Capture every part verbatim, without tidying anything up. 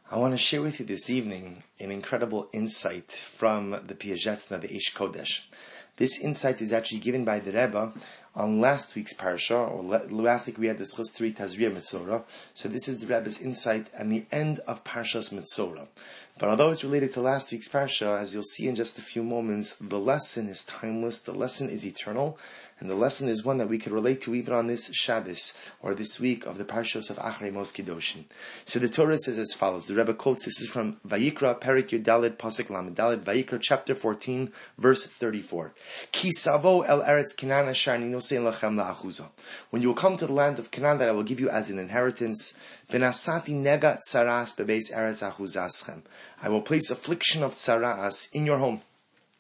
I want to share with you this evening an incredible insight from the Piazetzna, the Eish Kodesh. This insight is actually given by the Rebbe on last week's parsha, or last week we had discussed three Tazria Metzora. So this is the Rebbe's insight at the end of Parshas Metzora. But although it's related to last week's parsha, as you'll see in just a few moments, the lesson is timeless, the lesson is eternal, and the lesson is one that we could relate to even on this Shabbos, or this week of the Parshas of Achrei Mos Kedoshim. So the Torah says as follows, the Rebbe quotes, this is from Vayikra, Perik Yudalid, Pasuk Lamed Daled, Vayikra chapter fourteen, verse thirty-four. Ki savo el eretz Canaan asher ninose lachem la'achuza. When you will come to the land of Canaan that I will give you as an inheritance, v'nasati negat tzaras bebeis eretz achuzaschem. I will place affliction of tzaras in your home.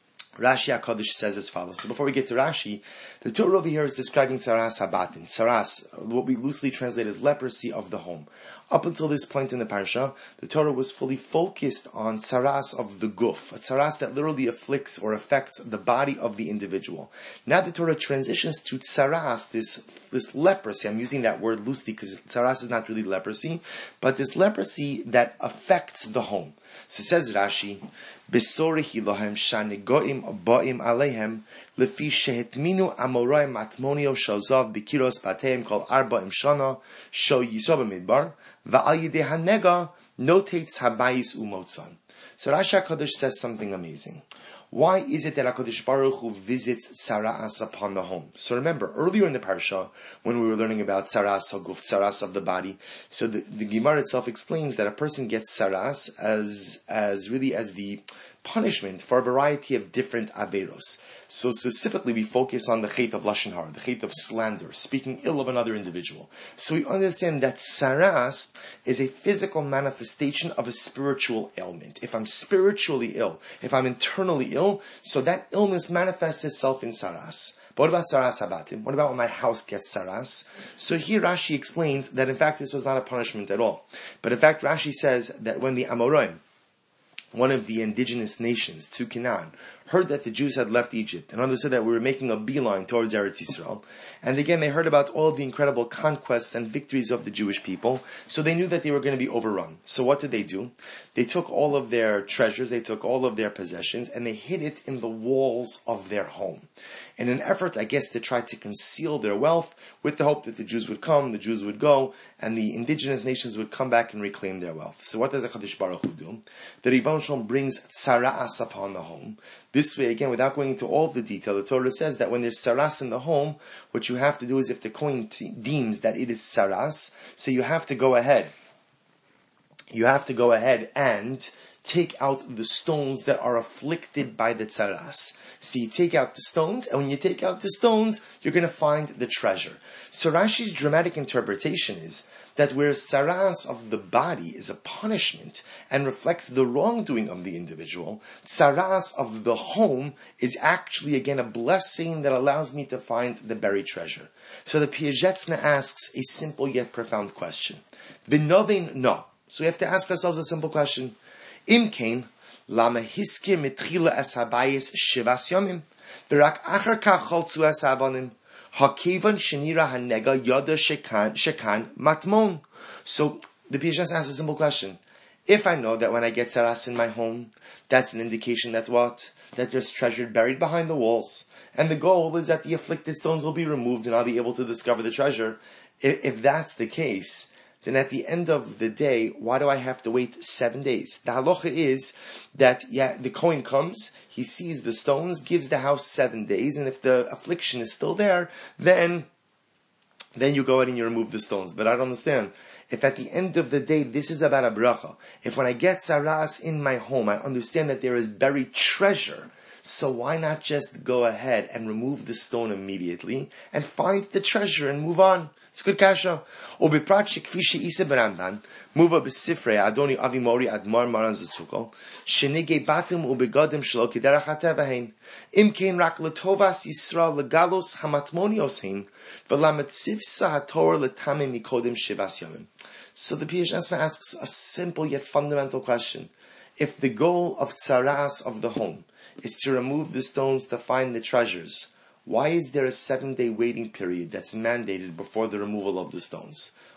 Rashi HaKadosh says as follows. So before we get to Rashi, the Torah over here is describing Tzaras Habatin. Tzaras, what we loosely translate as leprosy of the home. Up until this point in the Parsha, the Torah was fully focused on Tzaras of the Guf, a Tzaras that literally afflicts or affects the body of the individual. Now the Torah transitions to Tzaras, this, this leprosy. I'm using that word loosely because Tzaras is not really leprosy, but this leprosy that affects the home. So says Rashi, Besorehi lohem shanigoim ba'im alehem lefi shehetminu amorai matmonio shalzav bikiros bateim kol arba'im shana sho yisob midbar va'al yidei hanega notates habayis umotzan. So Rashi HaKadosh says something amazing. Why is it that HaKadosh Baruch Hu visits Tzaras upon the home? So remember, earlier in the Parsha, when we were learning about Tzaras HaGuf, Tzaras of the body, so the, the Gemara itself explains that a person gets Tzaras as, as really as the punishment for a variety of different Averos. So specifically we focus on the Chet of Lashon Hara, the Chet of slander, speaking ill of another individual. So we understand that Tzaras is a physical manifestation of a spiritual ailment. If I'm spiritually ill, if I'm internally ill, so that illness manifests itself in Tzaras. But what about Tzaras Habatim? What about when my house gets Tzaras? So here Rashi explains that in fact this was not a punishment at all. But in fact Rashi says that when the Amoraim, one of the indigenous nations to Canaan, heard that the Jews had left Egypt and understood that we were making a beeline towards Eretz Yisrael. And again, they heard about all of the incredible conquests and victories of the Jewish people, so they knew that they were going to be overrun. So what did they do? They took all of their treasures, they took all of their possessions, and they hid it in the walls of their home. In an effort, I guess, to try to conceal their wealth, with the hope that the Jews would come, the Jews would go, and the indigenous nations would come back and reclaim their wealth. So what does HaKadosh Baruch Hu do? The Ribono Shel Olam brings Tzaras upon the home. This way, again, without going into all the detail, the Torah says that when there's Tzaras in the home, what you have to do is if the Kohen t- deems that it is Tzaras, so you have to go ahead. You have to go ahead and take out the stones that are afflicted by the Tzaras. So you take out the stones, and when you take out the stones, you're going to find the treasure. So Rashi's dramatic interpretation is that whereas Tzaras of the body is a punishment and reflects the wrongdoing of the individual, Tzaras of the home is actually again a blessing that allows me to find the buried treasure. So the Piazetzna asks a simple yet profound question. V'novin no. So we have to ask ourselves a simple question. Im kain, lama hiskir mitchila es habayis shivas yomim, v'rak achar kach choltzu es havanim, hakevan shenira hanega yoda shekan shekan matmon. So the Piazetzna asks a simple question. If I know that when I get Tzaras in my home, that's an indication that what? That there's treasure buried behind the walls. And the goal is that the afflicted stones will be removed and I'll be able to discover the treasure. If, if that's the case, then at the end of the day, why do I have to wait seven days? The halacha is that yeah, the Kohen comes, he sees the stones, gives the house seven days, and if the affliction is still there, then, then you go ahead and you remove the stones. But I don't understand. If at the end of the day, this is about a bracha, if when I get Tzaras in my home, I understand that there is buried treasure, so why not just go ahead and remove the stone immediately and find the treasure and move on? It's good kasha. Obiprat shekfi she'isa beramban, muva besifrei Adoni Avimori Admar Maran Zatzuko, shenige batum ubegadim shelo kederach hatevahein, im kein rak letovas Yisrael legalos hamatmonios hein, v'lamatzivsa haTorah letamim mikodim shivas yomim. So the Piazetzna asks a simple yet fundamental question. If the goal of Tzaras of the home is to remove the stones to find the treasures, why is there a seven-day waiting period that's mandated before the removal of the stones?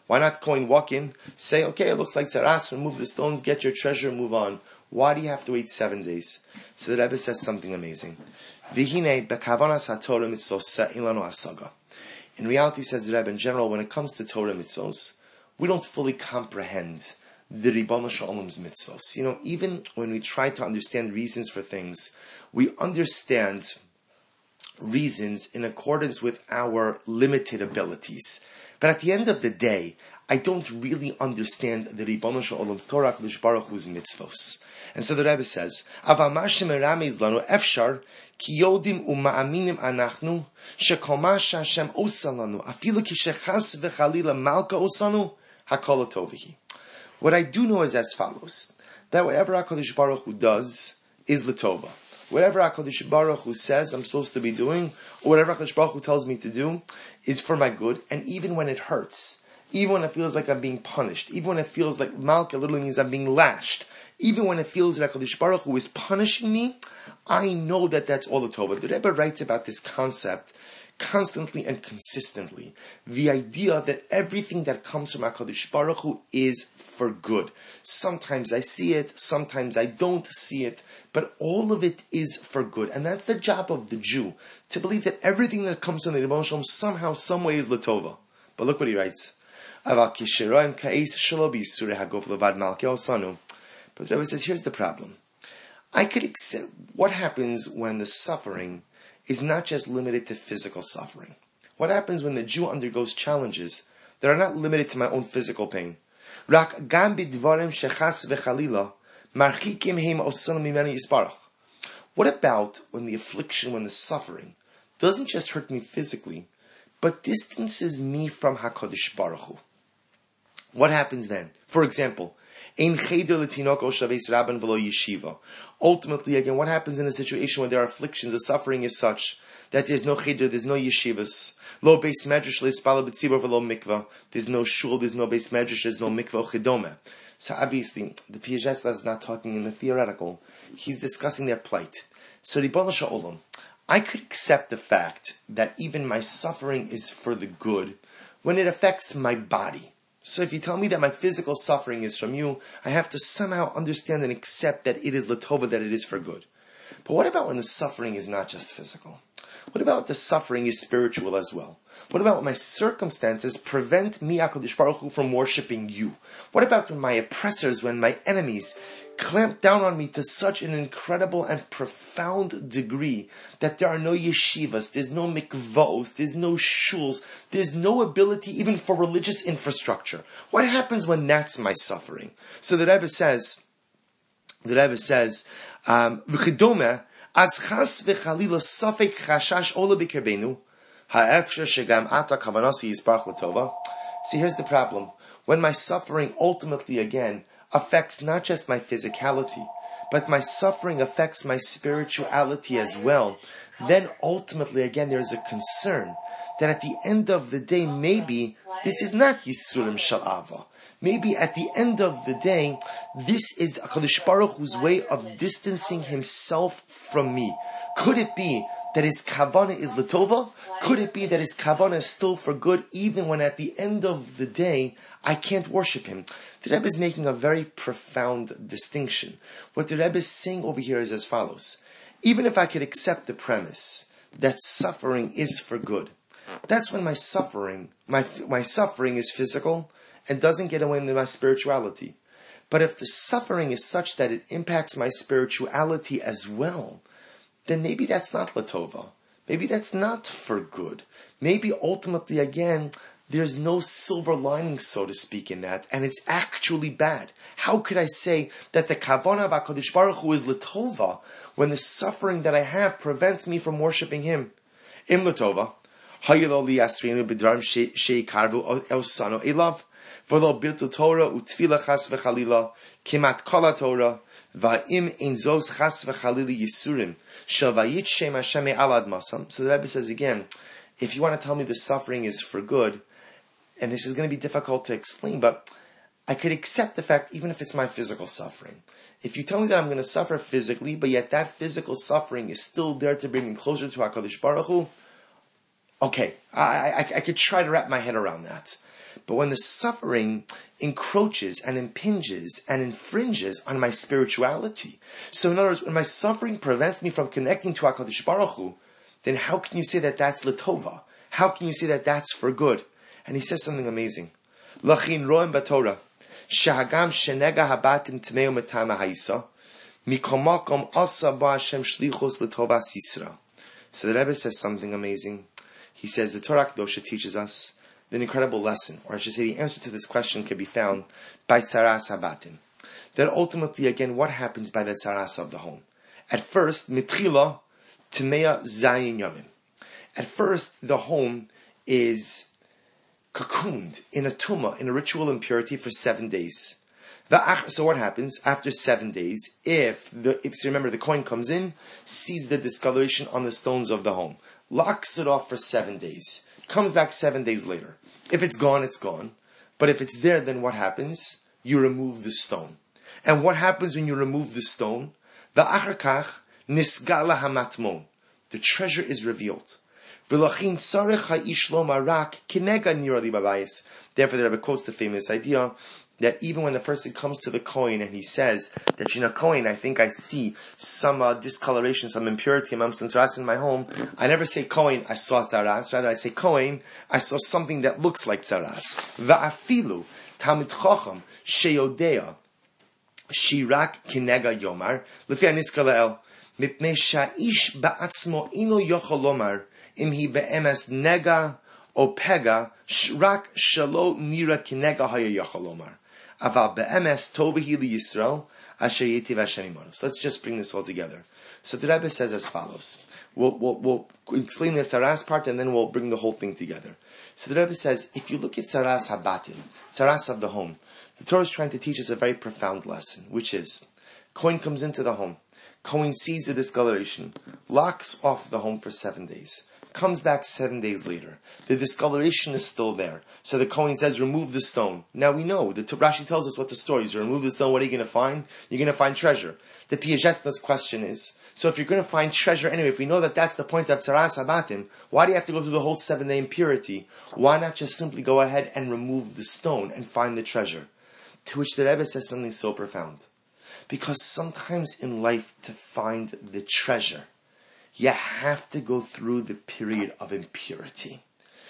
Why not go and walk in, say, okay, it looks like tzaras, remove the stones, get your treasure, move on. Why do you have to wait seven days? So the Rebbe says something amazing. V'hinei bekavanas haTorah mitzvos ilanu asaga. In reality, says the Rebbe, in general, when it comes to Torah mitzvos, we don't fully comprehend the Ribono Shel Olam's mitzvos. You know, even when we try to understand reasons for things, we understand reasons in accordance with our limited abilities. But at the end of the day, I don't really understand the Ribono Shel Olam's Torah, HaKadosh Baruch Hu's mitzvos. And so the Rebbe says, Aval ma shemeramez lanu efshar ki yodim u'ma'aminim anachnu shekol ma she'Hashem osa lanu afilu ki shechas v'chalila malka osanu hakol tov hi. What I do know is as follows, that whatever HaKadosh Baruch Hu does is l'tova. Whatever HaKadosh Baruch Hu says I'm supposed to be doing, or whatever HaKadosh Baruch Hu tells me to do, is for my good, and even when it hurts, even when it feels like I'm being punished, even when it feels like malka literally means I'm being lashed, even when it feels that HaKadosh Baruch Hu is punishing me, I know that that's all the Torah. The Rebbe writes about this concept constantly and consistently. The idea that everything that comes from HaKadosh Baruch Hu is for good. Sometimes I see it, sometimes I don't see it, but all of it is for good. And that's the job of the Jew, to believe that everything that comes from the Ribono Shel Olam somehow, some way is l'tova. But look what he writes. But the Rebbe says, here's the problem. I could accept what happens when the suffering is not just limited to physical suffering. What happens when the Jew undergoes challenges that are not limited to my own physical pain? What about when the affliction, when the suffering doesn't just hurt me physically, but distances me from HaKadosh Baruch Hu? What happens then? For example, ultimately, again, what happens in a situation where there are afflictions, the suffering is such that there's no cheder, there's no yeshivas, lo beis medrash leispala b'tzibur v'lo mikvah, there's no shul, there's no beis medrash, there's no mikvah chedome. So obviously, the Piagetz is not talking in the theoretical, he's discussing their plight. So Ribono Shel Olam, I could accept the fact that even my suffering is for the good when it affects my body. So if you tell me that my physical suffering is from you, I have to somehow understand and accept that it is l'tova, that it is for good. But what about when the suffering is not just physical? What about the suffering is spiritual as well? What about when my circumstances prevent me, HaKadosh Baruch Hu, from worshipping you? What about when my oppressors, when my enemies clamp down on me to such an incredible and profound degree that there are no yeshivas, there's no mikvos, there's no shuls, there's no ability even for religious infrastructure? What happens when that's my suffering? So the Rebbe says, the Rebbe says, um, v'chidome, as chas v'chalila safek chashash ola b'kerbenu, ha'efsher shegam ata kavanasi yisparach l'tova. See, here's the problem. When my suffering ultimately, again, affects not just my physicality, but my suffering affects my spirituality as well, then ultimately, again, there's a concern that at the end of the day, maybe this is not Yisurim Shel Ava. Maybe at the end of the day, this is HaKadosh Baruch Hu's way of distancing himself from me. Could it be that his kavanah is l'tova? Could it be that his kavanah is still for good, even when at the end of the day, I can't worship him? The Rebbe is making a very profound distinction. What the Rebbe is saying over here is as follows. Even if I could accept the premise that suffering is for good, that's when my suffering, my, my suffering is physical and doesn't get away with my spirituality. But if the suffering is such that it impacts my spirituality as well, then maybe that's not l'tova. Maybe that's not for good. Maybe ultimately, again, there's no silver lining, so to speak, in that, and it's actually bad. How could I say that the kavanah of HaKadosh Baruch Hu is l'tova when the suffering that I have prevents me from worshipping him? Im l'tova, hayelo liyasrinu b'dram she'ikarvu osano elav, v'lo biltu Torah u'tfila chas v'chalila, kimat kol Torah, va'im ein zos chas v'chalila yisurim, shel vayit shem Hashem alad masam. So the Rebbe says again, if you want to tell me the suffering is for good, and this is going to be difficult to explain, but I could accept the fact even if it's my physical suffering. If you tell me that I'm going to suffer physically, but yet that physical suffering is still there to bring me closer to HaKadosh Baruch Hu, Okay, I, I, I could try to wrap my head around that. But when the suffering encroaches and impinges and infringes on my spirituality, so in other words, when my suffering prevents me from connecting to HaKadosh Baruch Hu, then how can you say that that's L'tova? How can you say that that's for good? And he says something amazing. Lachin roem b'Torah, shehagam shenega habatim tmeu metama ha'isa, mikomakom asa ba Hashem shlichos l'tovas Yisrael. So the Rebbe says something amazing. He says the Torah Kedosha teaches us an incredible lesson, or I should say the answer to this question can be found by Tzaras Habatim. That ultimately, again, what happens by the Tzaras of the home? At first, Mitchila Tmea Zayin Yomim. At first, the home is cocooned in a tumah, in a ritual impurity for seven days. So what happens after seven days? If the if you remember, the coin comes in, sees the discoloration on the stones of the home, locks it off for seven days, comes back seven days later. If it's gone, it's gone. But if it's there, then what happens? You remove the stone. And what happens when you remove the stone? The acharkach nisgala hamatmon. The treasure is revealed. V'lachin tzarech ha'ish lo marak kinega nira li babayis. Therefore, the Rebbe quotes the famous idea that even when the person comes to the coin and he says that, you know, coin, I think I see some uh, discoloration, some impurity amongst tzaras in my home, I never say coin, I saw tzaras. Rather, I say coin, I saw something that looks like tzaras. Va'afilu tamid chacham sheyodea shirak kinega yomar lefi aniskar la'el mipnei sha'ish ba'atzmo ino yochol lomar im hi be'emes nega o pega shrak shalo nira kinega haya yochol lomar. So let's just bring this all together. So the Rebbe says as follows. We'll, we'll, we'll explain the Tzaras part and then we'll bring the whole thing together. So the Rebbe says, if you look at Tzaras Habatim, Tzaras of the home, the Torah is trying to teach us a very profound lesson, which is, coin comes into the home, coin sees the discoloration, locks off the home for seven days. Comes back seven days later. The discoloration is still there. So the Kohen says, remove the stone. Now we know, the Rashi tells us what the story is. You remove the stone, what are you going to find? You're going to find treasure. The Piagetna's question is, so if you're going to find treasure anyway, if we know that that's the point of Tzaras Habatim, why do you have to go through the whole seven-day impurity? Why not just simply go ahead and remove the stone and find the treasure? To which the Rebbe says something so profound. Because sometimes in life, to find the treasure, you have to go through the period of impurity.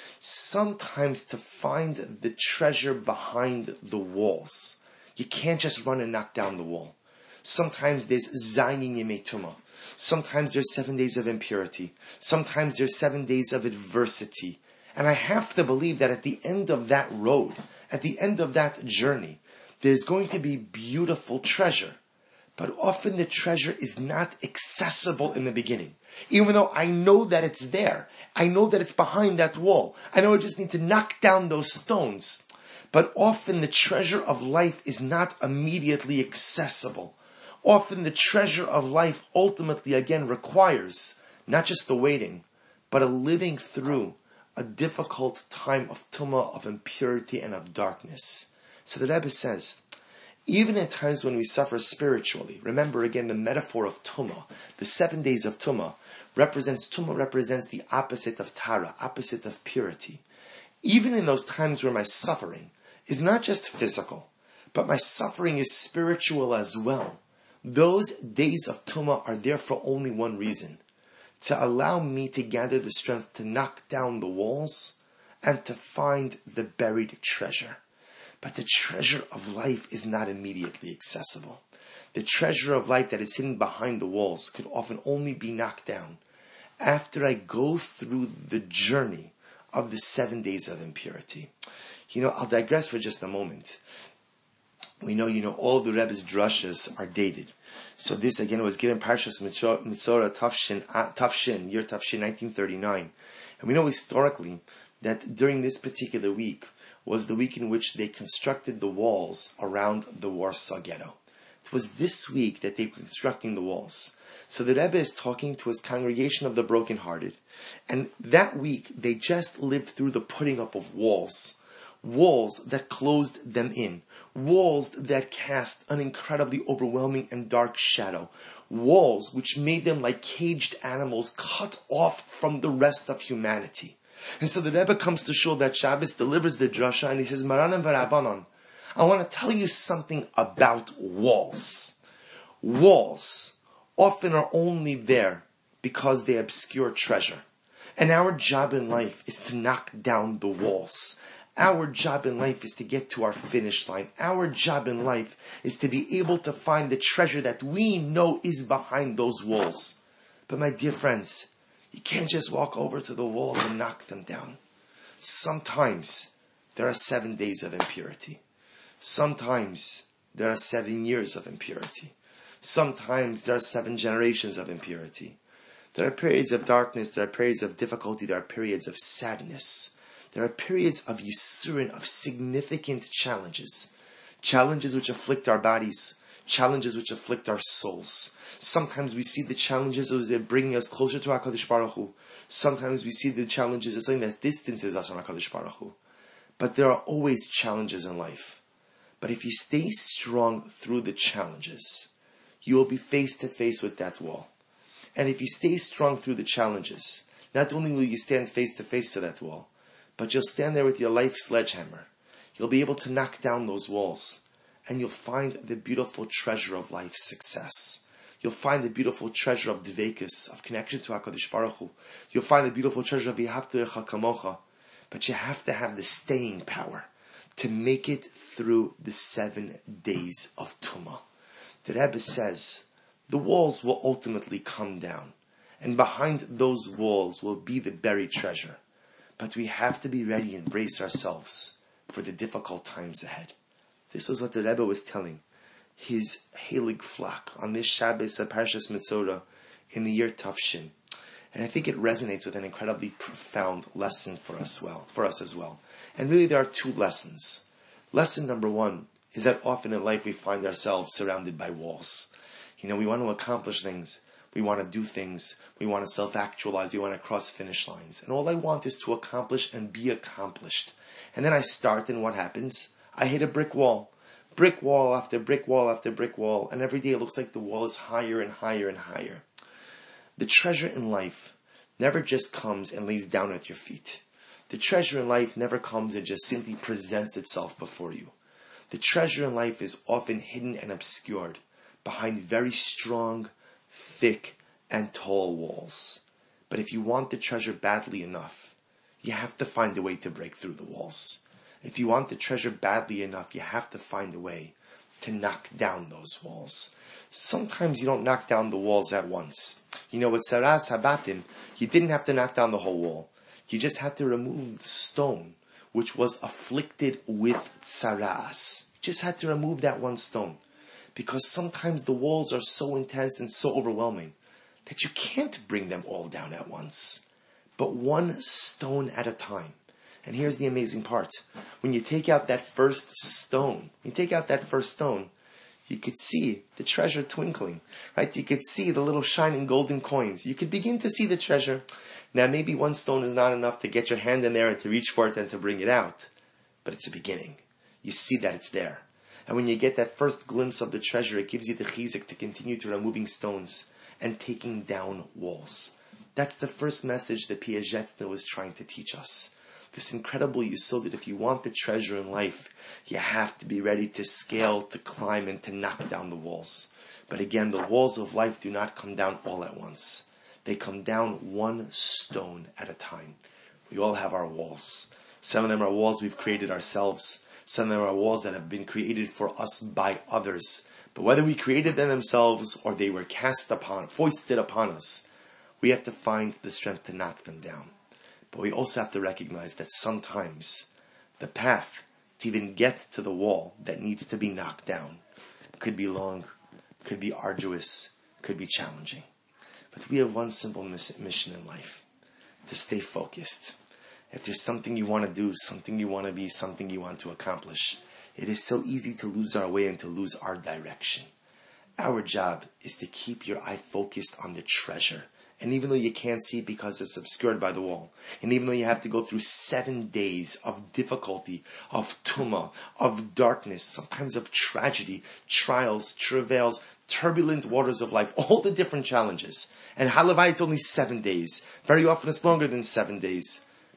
Sometimes to find the treasure behind the walls, you can't just run and knock down the wall. Sometimes there's zayin yemei tumah. Sometimes there's seven days of impurity. Sometimes there's seven days of adversity. And I have to believe that at the end of that road, at the end of that journey, there's going to be beautiful treasure. But often the treasure is not accessible in the beginning. Even though I know that it's there. I know that it's behind that wall. I know I just need to knock down those stones. But often the treasure of life is not immediately accessible. Often the treasure of life ultimately, again, requires not just the waiting, but a living through a difficult time of tumah, of impurity, and of darkness. So the Rebbe says, even in times when we suffer spiritually, remember again the metaphor of tumah, the seven days of tumah, represents, tumah represents the opposite of tara, opposite of purity. Even in those times where my suffering is not just physical, but my suffering is spiritual as well, those days of tumah are there for only one reason, to allow me to gather the strength to knock down the walls and to find the buried treasure. But the treasure of life is not immediately accessible. The treasure of life that is hidden behind the walls could often only be knocked down after I go through the journey of the seven days of impurity. You know, I'll digress for just a moment. We know, you know, all the Rebbe's drushes are dated. So this, again, was given Parshas Mitzorah Tafshin, Tafshin, year Tafshin, nineteen thirty-nine. And we know historically that during this particular week was the week in which they constructed the walls around the Warsaw Ghetto. It was this week that they were constructing the walls. So the Rebbe is talking to his congregation of the brokenhearted. And that week, they just lived through the putting up of walls. Walls that closed them in. Walls that cast an incredibly overwhelming and dark shadow. Walls which made them like caged animals cut off from the rest of humanity. And so the Rebbe comes to shul that Shabbos, delivers the drasha, and he says, Maranan v'Rabbanon, I want to tell you something about walls. Walls often are only there because they obscure treasure. And our job in life is to knock down the walls. Our job in life is to get to our finish line. Our job in life is to be able to find the treasure that we know is behind those walls. But my dear friends, you can't just walk over to the walls and knock them down. Sometimes there are seven days of impurity. Sometimes there are seven years of impurity. Sometimes there are seven generations of impurity. There are periods of darkness, there are periods of difficulty, there are periods of sadness. There are periods of yisurin, of significant challenges. Challenges which afflict our bodies. Challenges which afflict our souls. Sometimes we see the challenges as they're bringing us closer to HaKadosh Baruch Hu. Sometimes we see the challenges as something that distances us from HaKadosh Baruch Hu. But there are always challenges in life. But if you stay strong through the challenges, you will be face to face with that wall. And if you stay strong through the challenges, not only will you stand face to face to that wall, but you'll stand there with your life sledgehammer. You'll be able to knock down those walls. And you'll find the beautiful treasure of life success. You'll find the beautiful treasure of dveikus, of connection to HaKadosh Baruch Hu. You'll find the beautiful treasure of V'ahavta L'recha kamocha. But you have to have the staying power to make it through the seven days of Tumah. The Rebbe says, the walls will ultimately come down. And behind those walls will be the buried treasure. But we have to be ready and brace ourselves for the difficult times ahead. This was what the Rebbe was telling his Heilig flock on this Shabbos at Parshas Metzora in the year Tafshin. And I think it resonates with an incredibly profound lesson for us well, for us as well. And really there are two lessons. Lesson number one is that often in life we find ourselves surrounded by walls. You know, we want to accomplish things. We want to do things. We want to self-actualize. We want to cross finish lines. And all I want is to accomplish and be accomplished. And then I start, and what happens? I hit a brick wall. Brick wall after brick wall after brick wall. And every day it looks like the wall is higher and higher and higher. The treasure in life never just comes and lays down at your feet. The treasure in life never comes and just simply presents itself before you. The treasure in life is often hidden and obscured behind very strong, thick, and tall walls. But if you want the treasure badly enough, you have to find a way to break through the walls. If you want the treasure badly enough, you have to find a way to knock down those walls. Sometimes you don't knock down the walls at once. You know, with Saras Habatim, you didn't have to knock down the whole wall. You just had to remove the stone which was afflicted with Saras. You just had to remove that one stone. Because sometimes the walls are so intense and so overwhelming that you can't bring them all down at once. But one stone at a time. And here's the amazing part. When you take out that first stone, you take out that first stone, you could see the treasure twinkling, right? You could see the little shining golden coins. You could begin to see the treasure. Now maybe one stone is not enough to get your hand in there and to reach for it and to bring it out. But it's a beginning. You see that it's there. And when you get that first glimpse of the treasure, it gives you the chizuk to continue to removing stones and taking down walls. That's the first message that Piagetna was trying to teach us. This incredible yesod that if you want the treasure in life, you have to be ready to scale, to climb, and to knock down the walls. But again, the walls of life do not come down all at once. They come down one stone at a time. We all have our walls. Some of them are walls we've created ourselves. Some of them are walls that have been created for us by others. But whether we created them themselves or they were cast upon, foisted upon us, we have to find the strength to knock them down. But we also have to recognize that sometimes the path to even get to the wall that needs to be knocked down could be long, could be arduous, could be challenging. But we have one simple mission in life, to stay focused. If there's something you want to do, something you want to be, something you want to accomplish, it is so easy to lose our way and to lose our direction. Our job is to keep your eye focused on the treasure. And even though you can't see it because it's obscured by the wall, and even though you have to go through seven days of difficulty, of tumah, of darkness, sometimes of tragedy, trials, travails, turbulent waters of life, all the different challenges. And halavai, it's only seven days. Very often it's longer than seven days.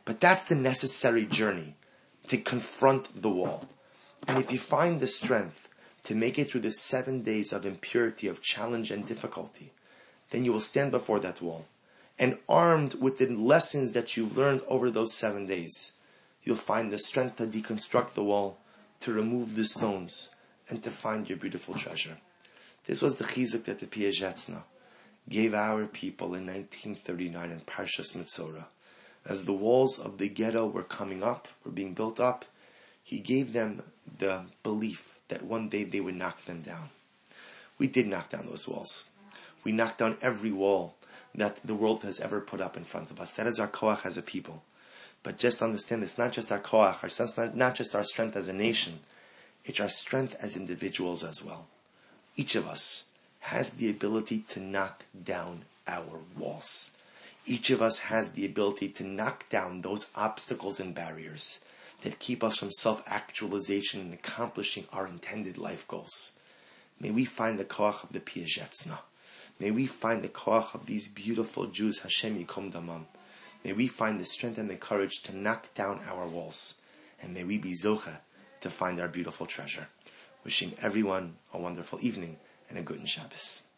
But that's the necessary journey to confront the wall. And if you find the strength to make it through the seven days of impurity, of challenge and difficulty, then you will stand before that wall. And armed with the lessons that you've learned over those seven days, you'll find the strength to deconstruct the wall, to remove the stones, and to find your beautiful treasure. This was the chizuk that the Piazetzna gave our people in nineteen thirty-nine in Parshas Metzora. As the walls of the ghetto were coming up, were being built up, he gave them the belief that one day they would knock them down. We did knock down those walls. We knocked down every wall that the world has ever put up in front of us. That is our koach as a people. But just understand, it's not just our koach, our sense, not, not just our strength as a nation, it's our strength as individuals as well. Each of us has the ability to knock down our walls. Each of us has the ability to knock down those obstacles and barriers that keep us from self-actualization and accomplishing our intended life goals. May we find the koach of the Piazetzna. May we find the koach of these beautiful Jews, Hashem Yikom Damam. May we find the strength and the courage to knock down our walls. And may we be zocha to find our beautiful treasure. Wishing everyone a wonderful evening and a good Shabbos.